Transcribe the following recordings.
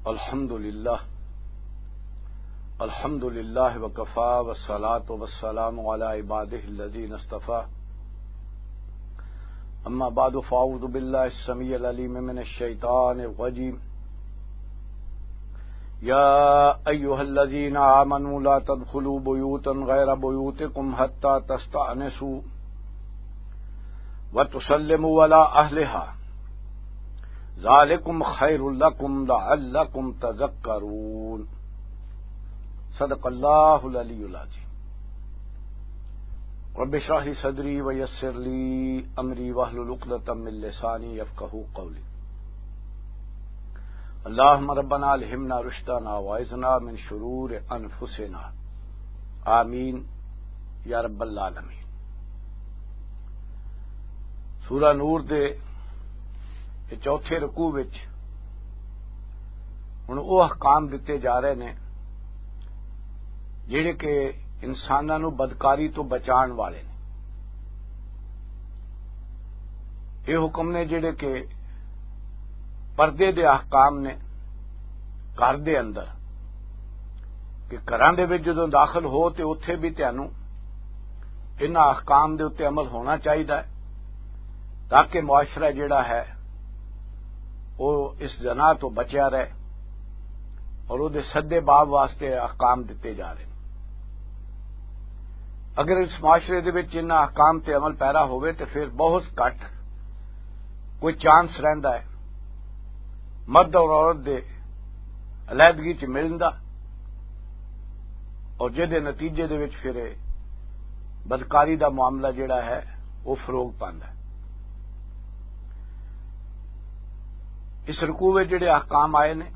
الحمد للہ وکفا والصلاۃ والسلام علی عبادہ الذین اصطفى اما بعد فاعوذ باللہ السمیع العلیم من الشیطان الرجیم یا ایھا الذین آمنوا لا تدخلوا بیوتا غیر بیوتکم حتی تستأنسوا وتسلموا علی اہلہا ذالکم خیر لکم لعلکم تذکرون صدق اللہ العلی العظیم رب اشرح لی صدری ویسر لی امری واحلل عقدۃ من لسانی یفقہوا قولی اللہم ربنا الہمنا رشدنا واعذنا من شرور انفسنا آمین یا رب العالمین۔ سورہ نور دے چوتھے رکوع وچ ہن وہ احکام دتے جا رہے نے جہڑے کہ انساناں نو بدکاری تو بچان والے نے۔ یہ حکم نے جہڑے کہ پردے دے احکام نے گھر دے اندر کہ گھراں دے وچ جدوں داخل ہو تے اوتھے بھی تانوں انہاں احکام دے اوتے عمل ہونا چاہیدا ہے تاکہ معاشرہ جڑا ہے وہ اس زنا تو بچیا رہے اور وہ سدے باب واسطے احکام دیتے جا رہے ہیں۔ اگر اس معاشرے دے وچ انہاں احکام تے عمل پیرا ہوئے تو پھر بہت گھٹ کوئی چانس رہندا ہے مرد اور عورت دے علیحدگی چ ملن دا اور جہدے نتیجے دے وچ پھر بدکاری دا معاملہ جڑا ہے وہ فروغ پاندا ہے۔ اس رکوع وچ جڑے احکام آئے نے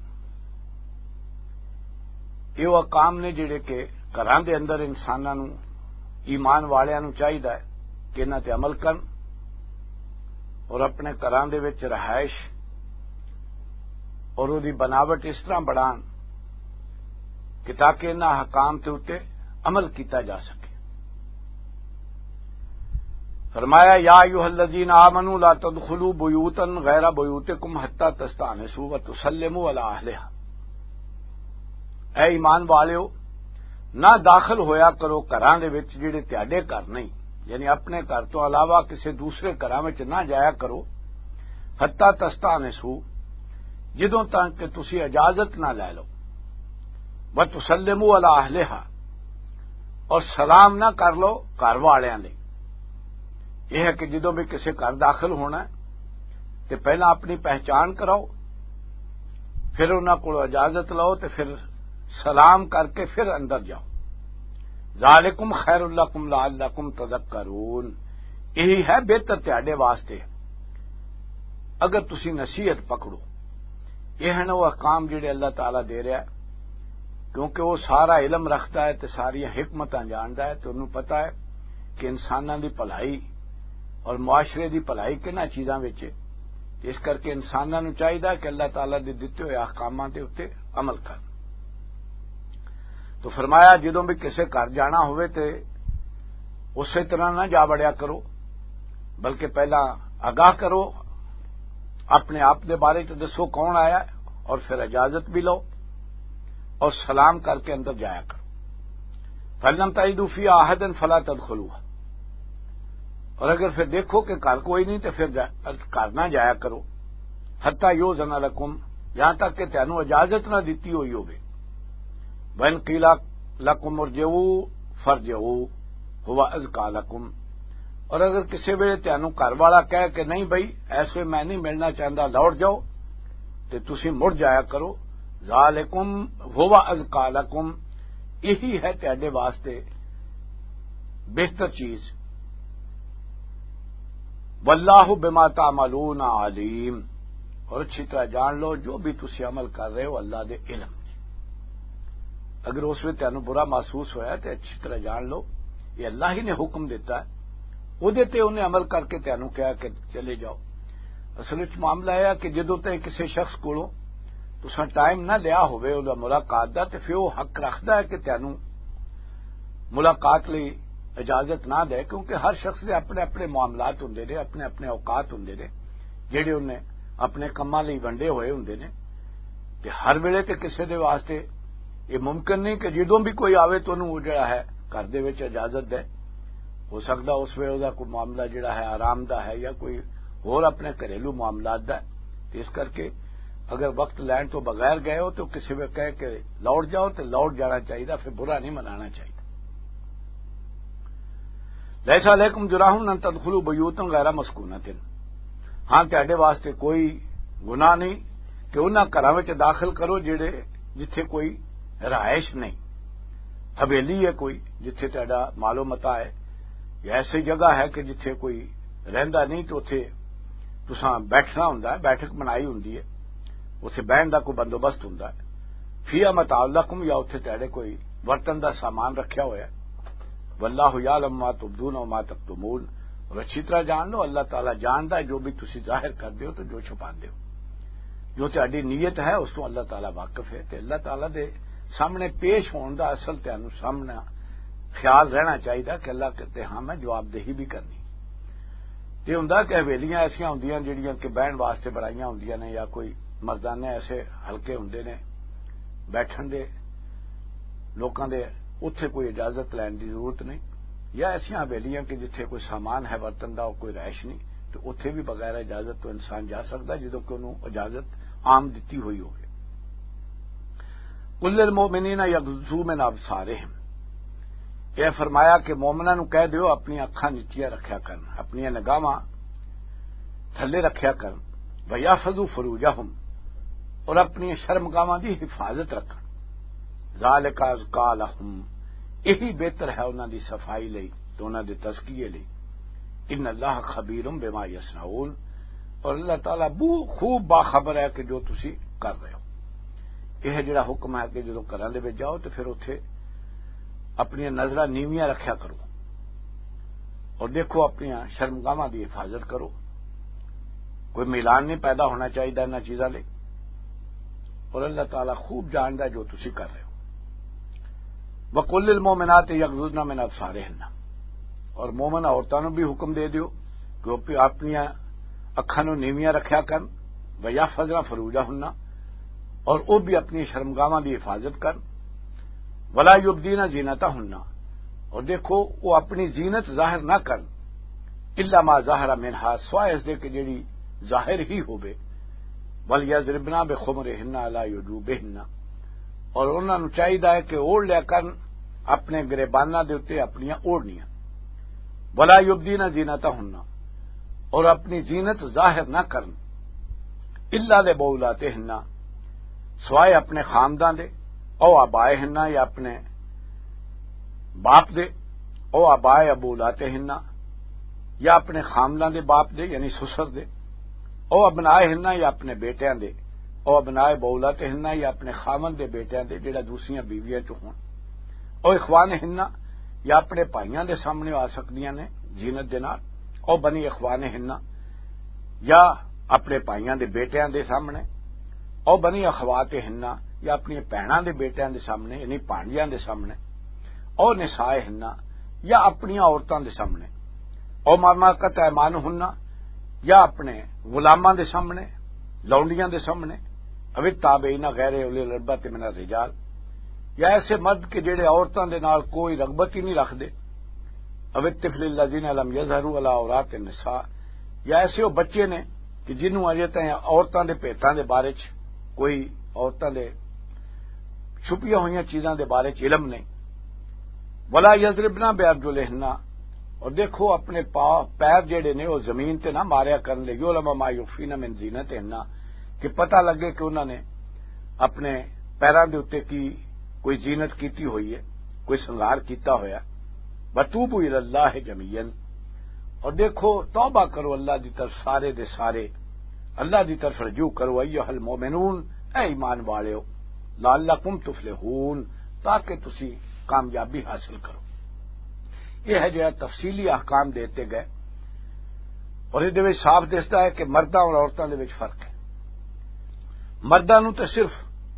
یہ احکام نے جڑے کہ گھراں دے اندر انساناں نو ایمان والیاں نو چاہیدا ہے کہ انہاں تے عمل کرن اور اپنے گھراں دے وچ رہائش اور وہ دی بناوٹ اس طرح بڑھان کہ تاکہ انہاں احکام تے اوتے عمل کیتا جا سکے۔ فرمایا یا ایھا الذین آمنوا لا تدخلوا بیوتا غیر بیوتکم حتی تستأنسوا وتسلموا علی اہلہا، اے ایمان والےو نہ داخل ہویا کرو گھراں دے وچ جڑے تہاڈے گھر نہیں، یعنی اپنے گھر تو علاوہ کسی دوسرے گھراں وچ نہ جایا کرو حتی تستأنسوا جدوں تک کہ تسی اجازت نہ لے لو، وتسلموا علی اہلہا اور سلام نہ کر لو گھر والیاں لئی۔ یہ ہے کہ جدوں بھی کسی گھر داخل ہونا ہے تو پہلا اپنی پہچان کراؤ، پھر انہاں کو اجازت لو تو پھر سلام کر کے پھر اندر جاؤ۔ ذالکم خیر لکم لعلکم تذکرون، یہی ہے بہتر تہاڈے واسطے اگر تسی نصیحت پکڑو۔ یہ ہے نا وہ احکام جڑے اللہ تعالیٰ دے رہا ہے کیونکہ وہ سارا علم رکھتا ہے تو ساری حکمتاں جاندا ہے تو انہوں پتہ ہے کہ انساناں دی بھلائی اور معاشرے دی بھلائی کنا چیزاں وچ ہے، اس کر کے انساناں نو چاہیدا کہ اللہ تعالیٰ دے دتے ہوئے احکامات دے اوتے عمل کرن۔ تو فرمایا جدوں بھی کسے گھر جانا ہوئے تے اسی طرح نہ جا بڑیا کرو بلکہ پہلا آگاہ کرو، اپنے آپ دے بارے تو دسو کون آیا اور پھر اجازت بھی لو اور سلام کر کے اندر جایا کرو۔ فَلَمْ تَجِدُوا فِيهَا أَحَدًا فَلَا تَدْخُلُوهَا، اور اگر پھر دیکھو کہ گھر کوئی نہیں تو پھر گھر نہ جایا کرو حتی یؤذن لکم، یہاں تک کہ تانوں اجازت نہ دیتی ہوئی ہوگی۔ وَإِنْ قِیلَ لَکُمْ ارْجِعُوا فَارْجِعُوا هُوَ أَزْکَىٰ لَکُمْ، اور اگر کسی ویلے تانوں گھر والا کہے کہ نہیں بھائی ایسے میں نہیں ملنا چاہتا لوٹ جاؤ تو تسی مڑ جایا کرو۔ ذالکم هُوَ أَزْکَىٰ لَکُمْ، یہی ہے تہاڈے واسطے بہتر چیز۔ واللہ بما تعملون علیم، اور اچھی طرح جان لو جو بھی تسی عمل کر رہے ہو اللہ دے علم۔ اگر اس میں تانوں برا محسوس ہویا تو اچھی طرح جان لو یہ اللہ ہی نے حکم دیتا ہے، وہ دیتے انہیں عمل کر کے تانوں کہا کہ چلے جاؤ۔ اصل وچ معاملہ ہے کہ جدوں تے کسی شخص کولوں تساں ٹائم نہ لیا ہوئے وہ ملاقات دا تے پھر وہ حق رکھدا ہے کہ تانوں ملاقات لئی اجازت نہ دے، کیونکہ ہر شخص دے اپنے اپنے معاملات ہوندے نے، اپنے اپنے اوقات ہوندے نے جہڑے انہیں اپنے کماں لئی ونڈے ہوئے ہوندے نے۔ کہ ہر ویلے تے کسے دے واسطے یہ ممکن نہیں کہ جدوں بھی کوئی آوے تو انہوں جڑا ہے گھر دے وچ اجازت دے. ہو سکتا اس ویلے دا کوئی معاملہ جڑا ہے آرام دا ہے یا کوئی اور اپنے گھریلو معاملات دا ہے. اس کر کے اگر وقت لین تو بغیر گئے ہو تو کسی بھی کہے کہ لوٹ جاؤ تو لوٹ جانا چاہیے، پھر برا نہیں منانا چاہیے. لیس علیکم جناح ان تدخلوا بیوتا غیر مسکونۃ، ہاں تہاڈے واسطے کوئی گناہ نہیں کہ انہاں گھراں وچ داخل کرو جڑے جتھے کوئی رہائش نہیں، حویلی ہے کوئی جتھے تہاڈا مال و متاع ہے، یا ایسی جگہ ہے کہ جتھے کوئی رہندا نہیں تو اتھے تساں بیٹھنا ہوندا ہے، بیٹھک بنائی ہوندی ہے، اتھے بہن دا کوئی بندوبست ہوندا ہے. فیہا متاع لکم، یا اتھے تہاڈے کوئی برتن دا سامان رکھیا ہوا ہے. واللہ یعلم ما تبدون وما تکتمون، اور اچھی طرح جان لو اللہ تعالیٰ جاندا ہے جو بھی تسی ظاہر کردے ہو تو جو چھپاندے ہو. جو تہاڈی نیت ہے اس تو اللہ تعالیٰ واقف ہے. تے اللہ تعالیٰ دے سامنے پیش ہون دا اصل تانوں سامنے خیال رہنا چاہیے کہ اللہ کہتے ہاں میں جواب دہی بھی کرنی. یہ ہوندا کہ حویلیاں ایسیاں ہوندیاں جڑیاں کہ بہن واسطے بنائیاں ہوندیاں نے، یا کوئی مردانے ایسے ہلکے ہوندے نے بیٹھن دے لوکاں دے، اتھے کوئی اجازت لین دی ضرورت نہیں. یا ایسیاں حویلیاں کہ جتھے کوئی سامان ہے برتن دا اور کوئی رہائش نہیں، تو اتھے بھی بغیر اجازت تو انسان جا سکتا ہے جدوں کہ انہوں اجازت عام دتی ہوئی ہوگی. قل للمؤمنین یغضوا من ابصارہم، یہ فرمایا کہ مومناں نو کہہ دیو اپنی اکھاں نیچیاں رکھیا کرن، اپنی نگاہاں تھلے رکھیا کرن. ویحفظوا فروجہم، اور اپنی شرمگاہاں دی حفاظت رکھن. ذالک ازکا لہم، یہی بہتر ہے انہاں دی صفائی لئی تو انہاں دے تزکیے لئی. ان اللہ خبیر بما یصنعون، اور اللہ تعالیٰ خوب باخبر ہے کہ جو تسی کر رہے ہو. یہ جڑا حکم ہے کہ جدوں گھراں دے وچ جاؤ تو پھر اتھے اپنی نظراں نیویاں رکھیا کرو اور دیکھو اپنی شرمگاہاں دی حفاظت کرو. کوئی میلان نہیں پیدا ہونا چاہیے انہاں چیزاں لئی، اور اللہ تعالیٰ خوب جاندا ہے جو تسی کر رہے ہو. وَقُل لِّلْمُؤْمِنَاتِ يَغْضُضْنَ مِنْ أَبْصَارِهِنَّ، اور مومن عورتاں نوں بھی حکم دے دیو کہ اپنی اکھاں نوں نیویاں رکھیا کرن. وَيَحْفَظْنَ فُرُوجَهُنَّ، اور وہ بھی اپنی شرمگاہاں دی حفاظت کرن. وَلَا يُبْدِينَ زِينَتَهُنَّ، اور دیکھو وہ اپنی زینت ظاہر نہ کرن. إِلَّا مَا ظَهَرَ مِنْهَا، سوائے اس دے کہ جڑی ظاہر ہی ہوے. وَلْيَضْرِبْنَ بِخُمُرِهِنَّ عَلَى جُوبِهِنَّ، اور انہاں نوں چاہیے ہے کہ اوڑھ لیا کرن اپنے گریباناں دے اوتے اپنیاں اوڑھنیاں. وَلَا يُبْدِينَ زِينَتَهُنَّ، اور اپنی زینت ظاہر نہ کرن. إِلَّا لِبُعُولَاتِهِنَّ، سوائے اپنے خاندان دے، او آبائہن، یا اپنے باپ دے، او آبائے ابولاتہن، یا اپنے خاندان دے باپ دے یعنی سسر دے، او ابنائہن، یا اپنے بیٹیاں دے، او ابنائے بولاتہن، یا اپنے خامن دے بیٹیاں دے جڑا دوسریاں بیویاں چ ہون. او اخوانہن، یا اپنے بھائیاں دے سامنے آ سکدیاں نے زینت دے نال. او بنی اخوانہن، یا اپنے بھائیاں دے بیٹیاں دے سامنے. او بنی اخواتہن، یا اپنی بہناں دے بیٹیاں دے سامنے یعنی بھانجیاں دے سامنے. او نسائہن، یا اپنی عورتاں دے سامنے. او ما ملکت ایمانہن، یا اپنے غلاماں دے سامنے، لونڈیاں دے سامنے. او التابعین غیر اولی الاربۃ من الرجال، یا ایسے مرد کہ جڑے عورتاں دے نال کوئی رغبت ہی نہیں رکھدے. او الطفل الذین لم یظہروا علی عورات النساء، یا ایسے وہ بچے نے کہ جنہوں اجے تائیں عورتاں دے بھیتاں دے بارے چ کوئی عورتاں دے چھپیاں ہوئیاں چیزاں دے بارے چ علم نہیں. ولا یضربن بارجلہن، اور دیکھو اپنے پیر جڑے نے وہ زمین تے نہ ماریا کرن لے. یعلم ما یخفین من زینتہن، کہ پتہ لگے کہ انہوں نے اپنے پیراں دے اوتے کی کوئی زینت کیتی ہوئی ہے، کوئی سنگار کیتا ہویا. وتوبوا الی اللہ جمیعا، اور دیکھو توبہ کرو اللہ دی طرف سارے دے سارے، اللہ دی طرف رجوع کرو. ایھا المؤمنون، اے ایمان والےو، لعلکم تفلحون، تاکہ تسی کامیابی حاصل کرو. یہ ہے جو تفصیلی احکام دیتے گئے، اور یہ دے صاف دستا ہے کہ مرداں اور عورتاں دے وچ فرق ہے. مرداں نوں تے صرف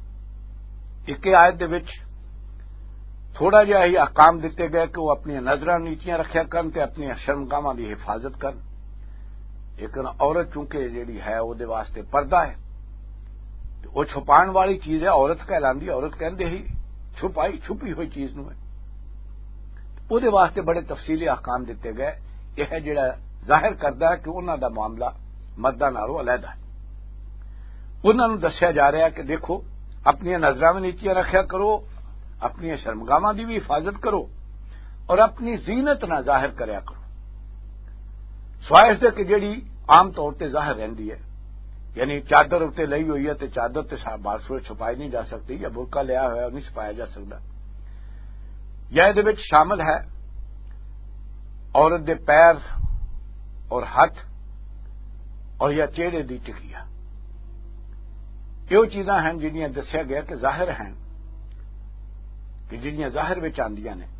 ایک آیت دے وچ تھوڑا جہا ہی احکام دیتے گئے کہ وہ اپنی نظراں نیچیاں رکھیا کرن تے اپنی شرمگاہاں دی حفاظت کرن. لیکن عورت چونکہ جیڑی ہے وہ دے واسطے پردہ ہے، وہ چھپان والی چیز ہے، عورت کہلاندی، عورت کہندے ہی چھپائی چھپی ہوئی چیز نو ہے۔ وہ واسطے بڑے تفصیلی احکام دیتے گئے۔ یہ ہے جڑا ظاہر کردا ہے کہ انہاں دا معاملہ مرداں نالوں علیحدہ ہے۔ انہاں نوں دسیا جا رہا ہے کہ دیکھو اپنی نظراں میں نیچیاں رکھیا کرو، اپنی شرمگاہاں دی بھی حفاظت کرو اور اپنی زینت نہ ظاہر کریا کرو، سوائے اس دے کہ جڑی عام طور تے ظاہر رہندی ہے، یعنی چادر اتنے لئی ہوئی ہے تو چادر تے بارسو چھپائی نہیں جا سکتی، یا برقع لیا ہوا نہیں چھپایا جا سکتا، یا یہ شامل ہے عورت دے پیر اور ہاتھ اور یا چہرے دی ٹکیا۔ یہ چیزاں ہیں جنیاں دسیا گیا کہ ظاہر ہیں، کہ جنیاں ظاہر وچ آندیاں نے۔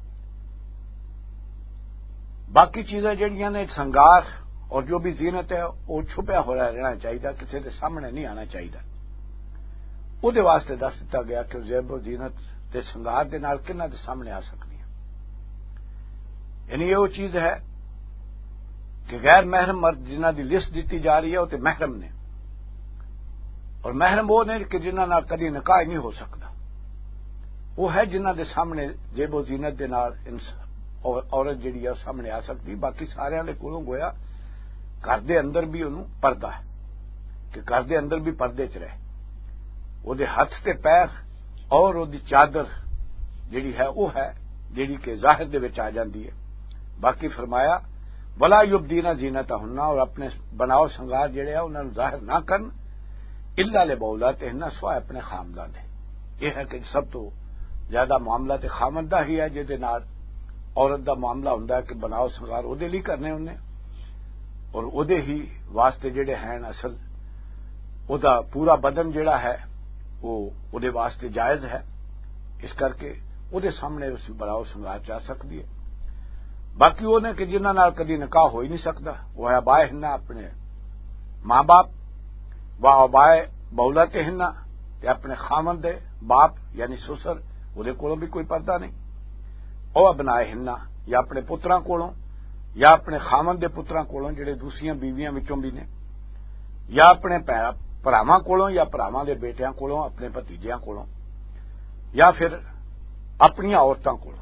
باقی چیزیں جہاں نے سنگار اور جو بھی زینت ہے وہ چھپیا ہوا رہنا چاہیے، کسی کے سامنے نہیں آنا چاہیے۔ وہ واسطے دس دتا گیا کہ زیب و زینت تے سنگار دے نال کنہاں دے سامنے آ سکتی ہے۔ یعنی یہ وہ چیز ہے کہ غیر محرم مرد جنہاں دی لسٹ دیتی جا رہی ہے وہ تے محرم نے، اور محرم وہ نے کہ جنہاں نال کدی نکاح نہیں ہو سکتا، وہ ہے جنہاں دے سامنے زیب و زینت دے نال عورت جڑی ہے سامنے آ سکتی۔ باقی سارے دے کولوں گویا گھر دے اندر بھی انہوں پردہ ہے کہ گھر دے اندر بھی پردے چ رہے، وہ دے ہاتھ تے پیر اور وہ دی چادر جڑی ہے وہ ہے جڑی کہ ظاہر دے وچ آ جاندی ہے۔ باقی فرمایا ولا یبدین زینتہن، اور اپنے بناؤ سنگار جڑے ہیں انہاں نوں ظاہر نہ کرن الا لبولاتہن، سوائے اپنے خامدان دے۔ یہ ہے کہ سب تو زیادہ معاملہ تے خامد دا ہی ہے، جے دے نال عورت دا معاملہ ہوندا ہے کہ بناؤ سنگار او دے لئی کرنے انہیں، اور او دے ہی واسطے جڑے ہیں اصل او دا پورا بدن جڑا ہے وہ او دے واسطے جائز ہے، اس کر کے او دے سامنے اس بناؤ سنگار چاہ سکتی ہے۔ باقی وہ نے کہ جنہاں نال کدی نکاح ہو ہی نہیں سکتا، وہ ہے آبائے ہن، اپنے ماں باپ، و آبائے بولاتہن، تے اپنے خامند دے باپ یعنی سسر، وہ دے کولوں بھی کوئی پردہ نہیں، او ابنائے ہن، یا اپنے پتراں کولوں، یا اپنے خامند دے پتراں کولوں جڑے دوسریاں بیویاں وچوں بھی نے، یا اپنے بھراواں کولوں، یا بھراواں دے بیٹیاں کولوں، اپنے بھتیجیاں کولوں، یا پھر اپنی عورتاں کولوں،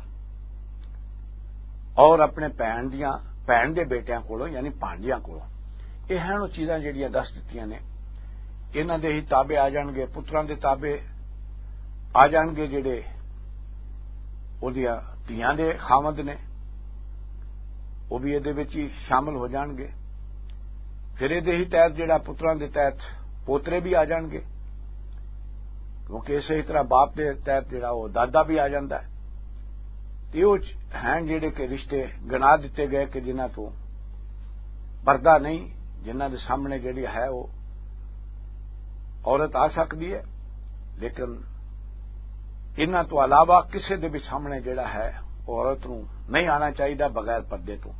اور اپنے بھن دے بیٹیاں کولوں یعنی بھانجیاں کولوں۔ یہ ہیں وہ چیزاں جڑیاں دس دتیاں نے، انہاں دے ہی تابع آ جان گے، پتراں دے تابع آ جان گے جڑے اودیاں دھیاں دے خامد نے، وہ بھی یہ ہی شامل ہو جان گے۔ پھر یہ ہی تحت جڑا پتراں دے تحت پوترے بھی آ جان گے، کیونکہ اسی طرح باپ دے تحت جڑا وہ دادا بھی آ جاندا ہے۔ یہ ہیں جڑے کہ رشتے گنا دیتے گئے کہ جنہاں تو پردہ نہیں، جنہاں دے سامنے جڑی ہے وہ عورت آ سکتی ہے، لیکن انہاں تو علاوہ کسی دے بھی سامنے جڑا ہے وہ عورت نوں نہیں آنا چاہیے بغیر پردے تو۔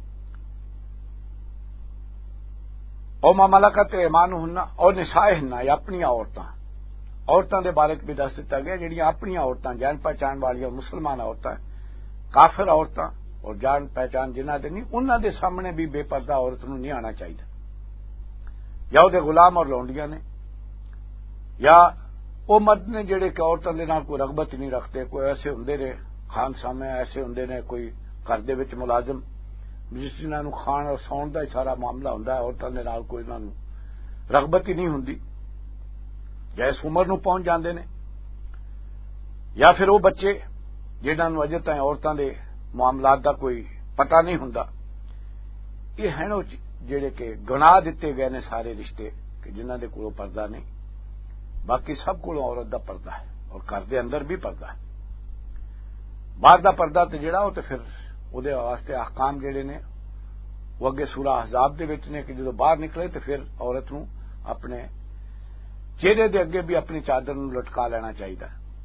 او ما ملکت ایمانہن، اور نسائہن، یا اپنی عورتاں دے بارے بھی دس دتا گیا جڑیاں اپنی عورتاں جان پہچان والی مسلمان عورتاں، کافر عورتاں اور جان پہچان جنہاں دے نہیں، انہاں دے سامنے بھی بے پردہ عورت نوں نہیں آنا چاہیے، یا وہ غلام اور لونڈیاں نے، یا وہ مرد نے جڑے کہ عورتوں دے نال کوئی رغبت نہیں رکھتے، کوئی ایسے ہوندے نے خان سامے، ایسے ہوندے نے کوئی گھر دے وچ ملازم جس جنہاں نوں کھان اور سون دا ہی سارا معاملہ ہوندا ہے، عورتوں دے نال کوئی انہاں نوں رغبت ہی نہیں ہوندی، یا اس عمر نوں پہنچ جاندے نے، یا پھر وہ بچے جنہاں نوں اجے تائیں عورتوں دے معاملات دا کوئی پتہ نہیں ہوندا۔ یہ ہیں وہ جڑے کہ گناہ دتے گئے نے سارے رشتے کہ جنہاں دے کولوں پردہ نہیں، باقی سب کولوں عورت دا پردہ ہے، اور گھر دے اندر بھی پردہ ہے۔ باہر دا پردہ تے جڑا وہ تے پھر وہ دے واسطے احکام جڑے نے وہ اگے سورہ احزاب دے وچ نے کہ جدوں باہر نکلے تے پھر عورت نوں اپنے چہرے دے اگے بھی اپنی چادر نوں لٹکا لینا چاہیے۔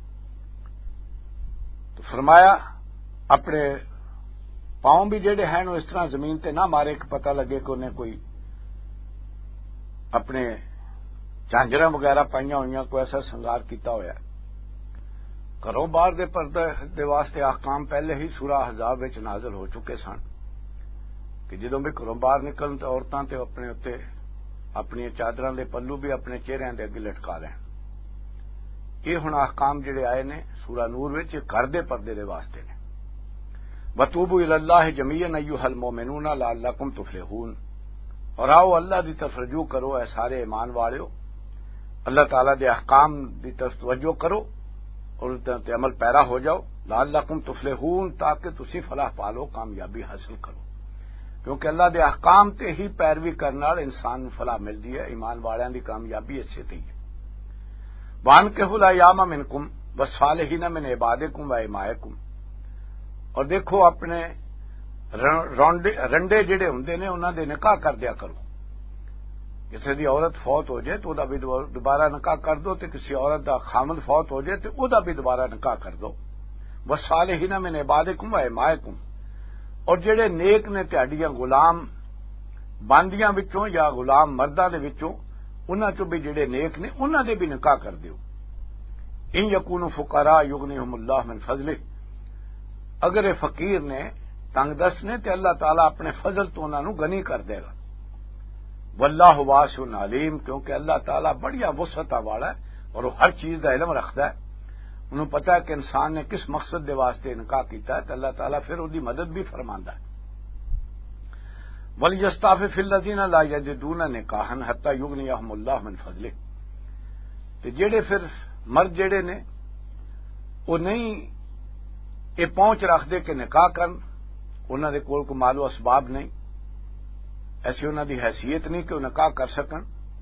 تو فرمایا اپنے پاؤں بھی جڑے ہیں وہ اس طرح زمین تے نہ مارے کہ پتہ لگے کہ انہیں کوئی اپنے جھانجراں وغیرہ پائیاں ہوئیاں، کوئی ایسا سنگار کیتا ہوا۔ گھروں باہر دے پردے دے واسطے احکام پہلے ہی سورہ احزاب وچ نازل ہو چکے سن کہ جدوں بھی گھروں باہر نکلن تے عورتاں تے اپنے اتے اپنی چادراں دے پلو بھی اپنے چہرے دے اگے لٹکا رہے ہیں. یہ ہن احکام جڑے آئے نے سورہ نور وچ گھر دے پردے دے واسطے نے. وتوبوا الی اللہ جمیعا ایھا المؤمنون لعلکم تفلحون. اور آؤ اللہ دی طرف رجوع کرو اے سارے ایمان والےو، اللہ تعالیٰ دے احکام دی طرف توجہ کرو اور اس تے عمل پیرا ہو جاؤ. لعلکم تفلحون، تاکہ تسی فلاح پالو، کامیابی حاصل کرو. کیونکہ اللہ دے احکام تے ہی پیروی کرنے نال انسان نوں فلاح ملدی ہے. ایمان والیاں دی کامیابی اسے تے ہی ہے. وانکحوا الایام منکم والصالحین من عبادکم و امائکم. اور دیکھو اپنے رنڈے جڑے ہوندے نے انہاں دے نکاح کر دیا کرو. کسی دی عورت فوت ہو جائے تو دا بھی دوبارہ نکاح کر دو، تے کسی عورت دا خامد فوت ہو جائے تو او دا بھی دوبارہ نکاح کر دو. والصالحین من عبادکم و امائکم. اور جڑے نیک نے تہاڈیاں غلام باندیاں وچوں یا غلام مرداں دے وچوں انہاں چوں بھی جڑے نیک نے انہاں دے بھی نکاح کر دیو. ان یکونوا فقراء یغنیہم اللہ من فضلہ. اگر یہ فقیر نے، تنگ دست نے، تے اللہ تعالیٰ اپنے فضل تو انہاں نوں غنی کر دے گا. واللہ واسع علیم. کیونکہ اللہ تعالیٰ بڑیا وسعت والا ہے اور وہ ہر چیز کا علم رکھتا ہے. انہوں پتہ ہے کہ انسان نے کس مقصد دے واسطے نکاح کیتا ہے، تو اللہ تعالیٰ پھر اس دی مدد بھی فرماندا ہے. وَلْيَسْتَعْفِفِ الَّذِينَ لَا يَجِدُونَ نِكَاحًا حَتَّى يُغْنِيَهُمُ اللَّهُ مِنْ فَضْلِهِ. تے جڑے پھر مرد جڑے نے وہ نہیں یہ پہنچ رکھ دے کہ نکاح کرن، انہاں دے کول کوئی مال و اسباب نہیں، ایسی انہاں دی حیثیت نہیں کہ وہ نکاح کر سکن،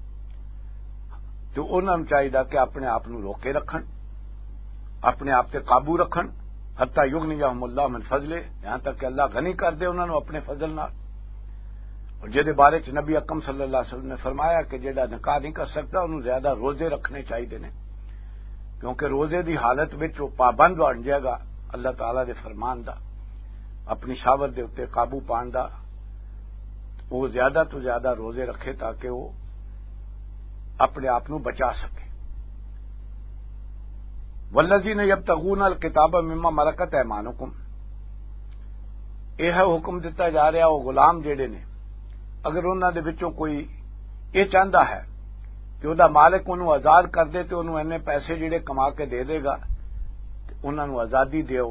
تو انہاں نوں چاہیے کہ اپنے آپ نوں روکے رکھن، اپنے آپ تے قابو رکھن. حتی یغنیہم اللہ من فضلہ، یہاں تک کہ اللہ غنی کر دے انہاں نوں اپنے فضل نال. اور جہدے بارے چ نبی اکرم صلی اللہ علیہ وسلم نے فرمایا کہ جہاں نکاح نہیں کر سکتا انہوں زیادہ روزے رکھنے چاہیے نے، کیونکہ روزے دی حالت وچ وہ پابند بن جائے گا اللہ تعالیٰ دے فرمان دا، اپنی شہوت دے اوتے قابو پان دا. وہ زیادہ تو زیادہ روزے رکھے تاکہ وہ اپنے آپ نو بچا سکے. والذین یبتغون الکتاب مما ملکت ایمانکم. یہ حکم دیتا جا رہا وہ غلام جڑے نے، اگر انہاں دے وچوں کوئی یہ چاہتا ہے کہ وہ مالک انہوں آزاد کر دے تو انہوں اینے پیسے جڑے کما کے دے دے گا، انہاں نوں آزادی دیو.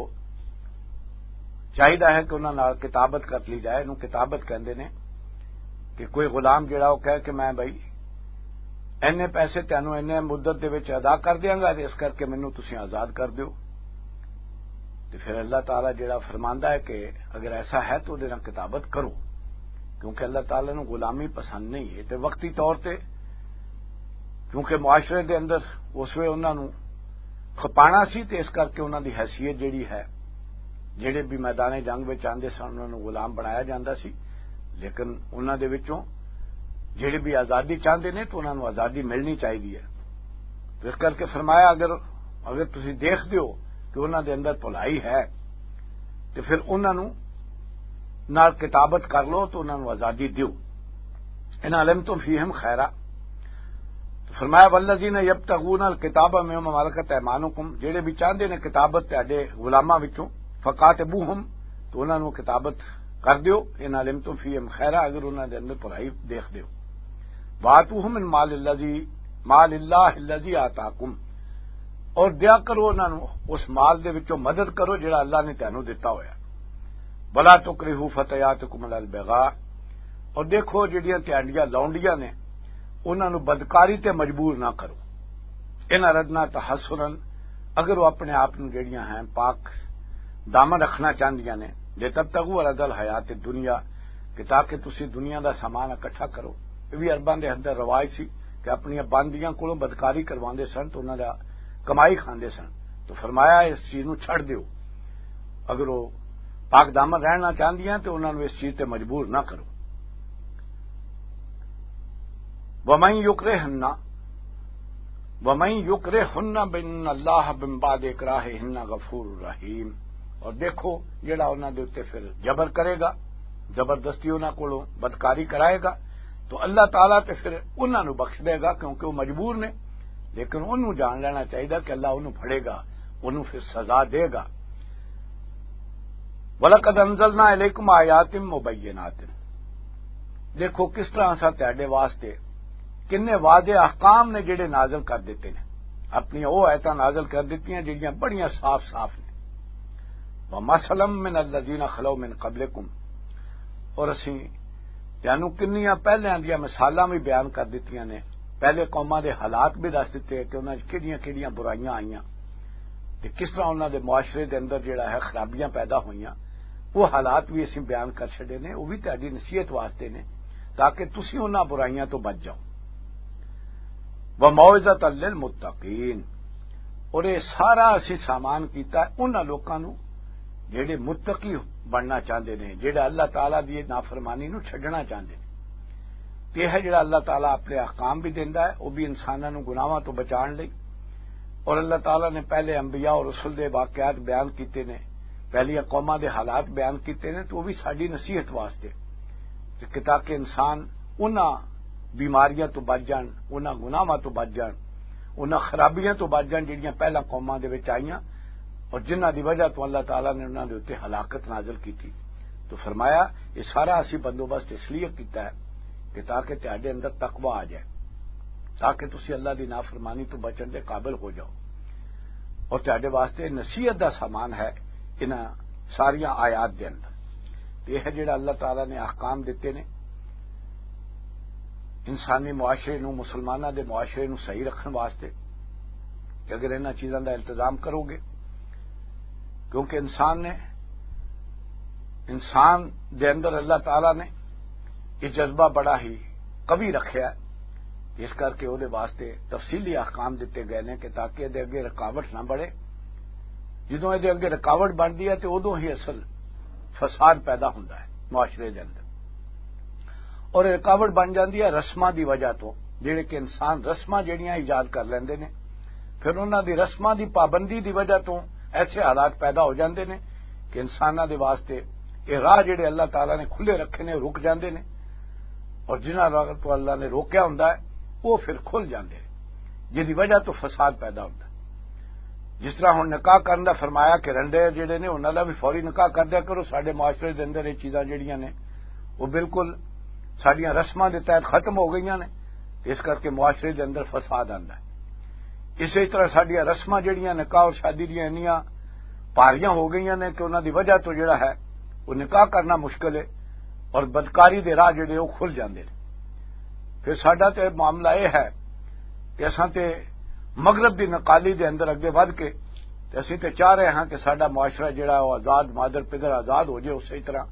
چاہیے ہے کہ انہاں نال کتابت کر لی جائے. انہوں کتابت کہندے نے کہ کوئی غلام جڑا وہ کہے کہ میں بھائی اینے پیسے تینوں اینے مدت دے وچ ادا کر دیاں گا، اس کر کے مینوں تسی آزاد کر دیو. تو پھر اللہ تعالیٰ جڑا فرماندا ہے کہ اگر ایسا ہے تو دے نال کتابت کرو، کیونکہ اللہ تعالیٰ نوں غلامی پسند نہیں ہے. تے وقتی طور تے کیونکہ معاشرے دے اندر اس وے انہاں نوں کھپانا سی، تے اس کر کے انہاں دی حیثیت جڑی ہے جڑے بھی میدان جنگ وچ آندے سن انہاں نوں غلام بنایا جاندا سی. لیکن انہاں دے وچوں جڑے بھی آزادی چاہتے ہیں تو انہوں نے آزادی ملنی چاہیے. تو اس کر کے فرمایا اگر تسی دیکھ دیو کہ انہوں دے اندر بھلائی ہے تو پھر انہوں نال کتابت کر لو تو انہوں نے آزادی دیو. ان علمتم فیہم خیرا. تو فرمایا والذین یبتغون الکتاب مما ملکت ایمانکم. جڑے بھی چاہتے ہیں کتابت تہاڈے غلاماں وچوں فکاتبوہم، تو انہوں نے کتابت کر دیو. ان علمتم فیہم خیرا، اگر انہوں دے اندر بھلائی دیکھ دیو. واتوہم من مال اللہ الذی آتاکم. اور دیا کرو انہاں نوں اس مال دے وچوں مدد کرو جڑا اللہ نے تینوں دتا ہویا. ولا تکرہوا فتیاتکم علی البغاء. اور دیکھو جڑیاں تہاڈیاں لونڈیاں نے انہاں نوں بدکاری تے مجبور نہ کرو. ان اردنا تحسنا، اگر وہ اپنے آپ نوں جڑیاں ہیں پاک دامن رکھنا چاہندیاں نے، جے تبتغوا عرض الحیات الدنیا، کہ تاکہ تسی دنیا دا سامان اکٹھا کرو. یہ بھی عرباں دے اندر رواج سی کہ اپنی باندیاں کولوں بدکاری کرواندے سن تو انہاں دا کمائی کھاندے سن. تو فرمایا اس چیز نوں چھڑ دیو. اگر وہ پاک دامن رہنا چاہندیاں تو انہاں نوں اس چیز تے مجبور نہ کرو. وَمَن يُكْرِهُنَّ بِإِنَّ اللَّهَ مِن بَعْدِ إِكْرَاهِهِنَّ غَفُورٌ رَحِيمٌ. اور دیکھو جڑا انہاں دے اوتے پھر جبر کرے گا، زبردستی انہاں کولوں بدکاری کرائے گا، تو اللہ تعالیٰ تے پھر انہاں نوں بخش دے گا، کیونکہ وہ مجبور نے. لیکن انہوں جان لینا چاہیے کہ اللہ انہوں پھڑے گا، انہوں پھر سزا دے گا. وَلَقَدْ أَنزَلْنَا إِلَيْكُمْ آيَاتٍ مُبَيِّنَاتٍ. دیکھو کس طرح سا تہاڈے واسطے کنے واضح احکام نے جڑے نازل کر دیتے ہیں، اپنی وہ آیتاں نازل کر دیتی ہیں جڑیاں بڑیاں صاف صاف نے. وَمَثَلًا مِّنَ الَّذِينَ خَلَوْا مِن قَبْلِكُمْ، اور اسی جانو کنیاں پہلیاں دیاں مثالاں بھی بیان کر دیتیاں نے، پہلے قوماں دے حالات بھی دس دیتے کہ انہاں کیڑیاں کیڑیاں برائیاں آئیاں تے کس طرح انہاں دے معاشرے دے اندر جڑا ہے خرابیاں پیدا ہوئیاں. وہ حالات بھی اسی بیان کر چھڑے نے، وہ بھی تہاڈی نصیحت واسطے نے تاکہ تسی انہاں برائیاں تو بچ جاؤ. وَمَوْعِظَةً لِّلْمُتَّقِينَ، اور یہ سارا اسی سامان کیتا ہے انہاں لوکاں نو جڑے متقی بننا چاہتے ہیں، جڑے اللہ تعالیٰ دی نافرمانی نو چھڈنا چاہتے ہیں. یہ ہے جڑا اللہ تعالیٰ اپنے احکام بھی دیندا ہے، وہ بھی انساناں نو گناہاں تو بچان لئی. اور اللہ تعالیٰ نے پہلے انبیاء اور رسل دے واقعات بیان کیتے نے، پہلی قوماں دے حالات بیان کیتے نے، تو وہ بھی ساڈی نصیحت واسطے کہ تاکہ انسان انہاں بیماریاں تو بچ جان، انہاں گناہاں تو بچ جان، انہاں خرابیاں تو بچ جان جڑیاں پہلا قوماں دے وچ آئیاں اور جنہاں دی وجہ تو اللہ تعالیٰ نے انہاں دے اوتے ہلاکت نازل کی تھی. تو فرمایا یہ سارا اسی بندوبست اس لیے کیتا ہے کہ تاکہ تہاڈے اندر تقوی آ جائے، تاکہ تسی اللہ دی نافرمانی تو بچن دے قابل ہو جاؤ. اور تہاڈے واسطے نصیحت دا سامان ہے انہاں ساریاں آیات دے اندر. یہ ہے جڑا اللہ تعالیٰ نے احکام دیتے نے انسانی معاشرے نو، مسلماناں دے معاشرے نو صحیح رکھن واسطے کہ اگر انہاں چیزاں دا التزام کرو گے، کیونکہ انسان دے اندر اللہ تعالیٰ نے یہ جذبہ بڑا ہی قوی رکھیا ہے، اس کر کے وہ واسطے تفصیلی احکام دیتے گئے نے کہ تاکہ دے اگے رکاوٹ نہ بڑھے. جدوں دے اگے رکاوٹ بنتی ہے تو ادوں ہی اصل فساد پیدا ہوتا ہے معاشرے دے اندر. اور رکاوٹ بن جاتی ہے رسماں دی وجہ تو، جڑے کہ انسان رسماں جڑیاں ایجاد کر لیندے نے، پھر انہاں دی رسماں دی پابندی دی وجہ تو ایسے حالات پیدا ہو جاندے نے کہ انساناں دے واسطے یہ راہ جڑے اللہ تعالیٰ نے کھلے رکھے نے رک جاندے نے، اور جنہاں راہ تو اللہ نے روکیا ہوندا ہے وہ پھر کھل جاندے نے، جس دی وجہ تو فساد پیدا ہوتا ہے. جس طرح ہن نکاح کرن دا فرمایا کہ رنڈے جڑے نے انہاں دا بھی فوری نکاح کر دیا کرو. ساڈے معاشرے دے اندر یہ چیزاں جڑیاں نے وہ بالکل ساڈیاں رسماں دے تحت ختم ہو گئیاں نے، اس کر کے معاشرے دے اندر فساد آندا ہے. اسی طرح ساڈیاں رسماں جڑیاں نکاح اور شادی دیاں انیاں پاریاں ہو گئیاں نے کہ انہاں دی وجہ تو جڑا ہے وہ نکاح کرنا مشکل ہے اور بدکاری دے راہ جڑے وہ کھل جاندے نے. پھر ساڈا تے معاملہ یہ ہے کہ اساں تے مغرب دی نقالی دے اندر اگے ود کے تے اسی تے چاہ رہے ہاں کہ ساڈا معاشرہ جڑا وہ آزاد مادر پدر آزاد ہو جائے اسی طرح.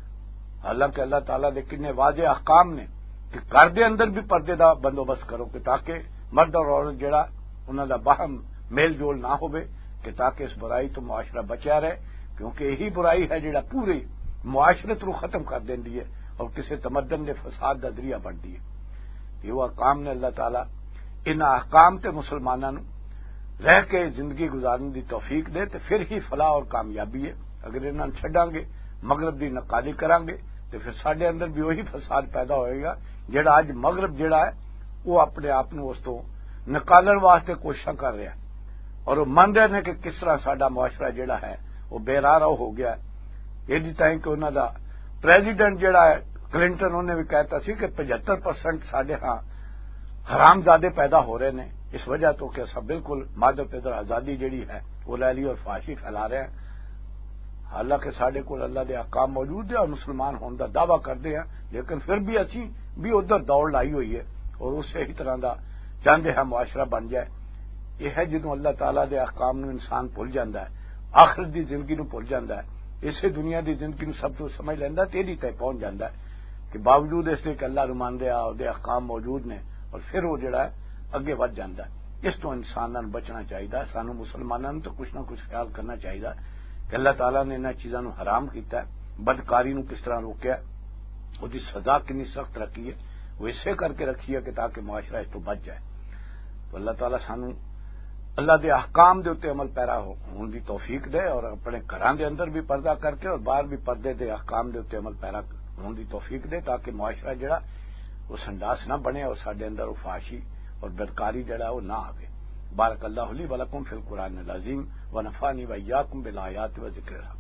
حالانکہ اللہ تعالیٰ دے کتنے واضح احکام نے کہ گھر دے اندر بھی پردے دا بندوبست کرو کہ تاکہ مرد اور عورت جڑا انہاں دا باہم میل جول نہ ہوئے کہ تاکہ اس برائی تو معاشرہ بچیا رہے، کیونکہ یہی برائی ہے جڑا پوری معاشرت رو ختم کر دیندی ہے اور کسی تمدن دے فساد دا ذریعہ بنتی ہے. یہ وہ احکام نے اللہ تعالیٰ ان احکام تے مسلماناں نو رہ کے زندگی گزارنے دی توفیق دے تے پھر ہی فلاح اور کامیابی ہے. اگر انہاں چھڈاں گے مغرب دی نقالی کران گے تو پھر ساڈے اندر بھی وہی فساد پیدا ہوئے گا جڑا اج مغرب جڑا ہے وہ اپنے آپ نو اس تو نکالن واسطے کوششاں کر رہا ہے اور وہ من رہے ہیں کہ کس طرح ساڈا معاشرہ جڑا ہے وہ بے راہ ہو گیا ہے. یہ تائیں کہ انہاں دا پریزیڈنٹ جڑا ہے کلنٹن انہیں بھی کہتا سی کہ 75% ساڈے ہاں حرام زادے پیدا ہو رہے ہیں اس وجہ تو کہ سب بالکل مادر پیدر آزادی جڑی ہے وہ لے لی اور فحاشی پھیلا رہے ہیں. حالانکہ ساڈے کول اللہ دے احکام موجود ہے اور مسلمان ہونے دا دعویٰ کرتے ہیں، لیکن پھر بھی اسی بھی ادھر دوڑ لائی ہوئی ہے اور اسی ہی طرح دا چاہتے ہیں معاشرہ بن جائے. یہ ہے جدوں اللہ تعالیٰ دے احکام نو انسان بھول جاندا ہے، آخرت دی زندگی نو بھول جاندا ہے، اسے دنیا دی زندگی نو سب تو سمجھ لیندا تیری تے پہنچ جاندا ہے کہ باوجود اس کے کہ اللہ نو مان رہا اور دے احکام موجود نے اور پھر وہ جڑا ہے اگے ود جاندا ہے. اس تو انساناں نوں بچنا چاہیے، سانو مسلماناں نوں تو کچھ نہ کچھ خیال کرنا چاہیے کہ اللہ تعالیٰ نے انہاں چیزاں نو حرام کیتا ہے، بدکاری نو کس طرح روکیا، وہ دی سزا کتنی سخت رکھی ہے، وہ اسے کر کے رکھی ہے کہ تاکہ معاشرہ اس تو بچ جائے. تو اللہ تعالیٰ سانو اللہ دے احکام دے اوتے عمل پیرا ہون دی توفیق دے اور اپنے گھراں دے اندر بھی پردہ کر کے اور باہر بھی پردے دے احکام دے اوتے عمل پیرا ہون دی توفیق دے تاکہ معاشرہ جڑا وہ سنڈاس نہ بنے اور ساڈے اندر وہ فحاشی اور بدکاری جڑا وہ نہ آوے. بارک اللہ لی ولکم فی القرآن العظیم ونفعنی وإیاکم بالآیات و ذکر الحکیم.